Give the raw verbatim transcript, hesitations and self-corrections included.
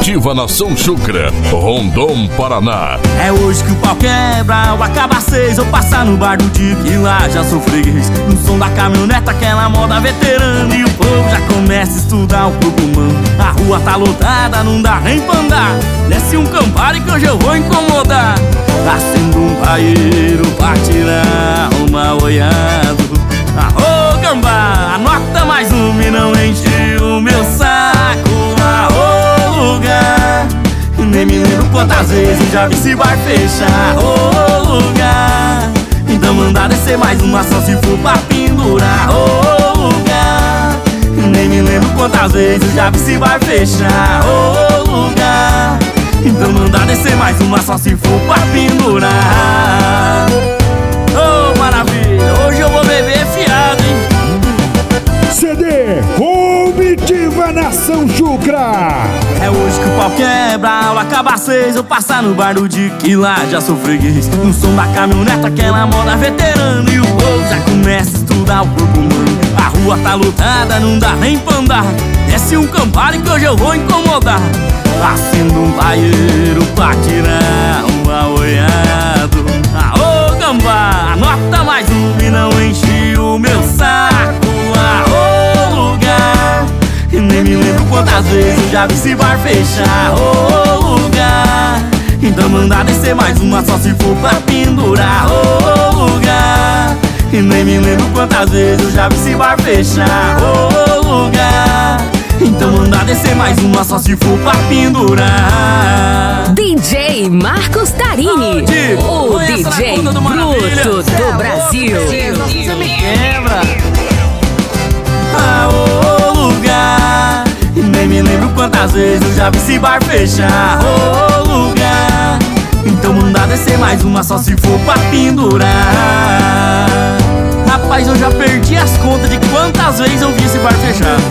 Comitiva Nação Chucra, Rondon, Paraná. É hoje que o pau quebra, o acaba seis, eu passar no bar do Dick e lá já sou freguês. No som da caminhoneta, aquela moda veterana, e o povo já começa a estudar o corpo humano. A rua tá lotada, não dá nem pra andar. Desce um Campari que hoje eu vou incomodar. Acendo um paeiro pra tirar uma olhado. Arô, gambá, anota mais uma e não enche o meu saco. Arô, lugar, nem me lembro quantas vezes eu já vi esse bar fechar. Arô, lugar, então manda descer mais uma só se for pra pendurar. Arô, lugar, nem me lembro quantas vezes eu já vi esse bar fechar. Arô, lugar, então manda descer mais uma só se for pra pendurar. Oh, maravilha, hoje eu vou beber fiado, hein? C D Comitiva Nação Chucra. É hoje que o pau quebra, o acaba seis, eu passar no bar do Dick e lá já sou freguês. No som da caminhoneta, aquela moda veterana, e o povo já começa a estudar o corpo humano. A rua tá lotada, não dá nem pra andar. Desce um Campari que hoje eu vou incomodar. Acendo um paeiro pra tirar uma olhado. Aô, gambá, anota mais um e não enche o meu saco. Aô, lugar, nem me lembro quantas vezes eu já vi esse bar fechar. Aô, lugar, então manda descer mais uma só se for pra pendurar. Aô, lugar, nem me lembro quantas vezes eu já vi esse bar fechar. Aô, lugar, então manda descer mais uma só se for pra pendurar. D J Marcos Tarini, o D J bruto do Brasil. Você me quebra. Aô, lugar, nem me lembro quantas vezes eu já vi esse bar fechar. Aô, lugar, então manda descer mais uma só se for pra pendurar. Rapaz, eu já perdi as contas de quantas vezes eu vi esse bar fechar.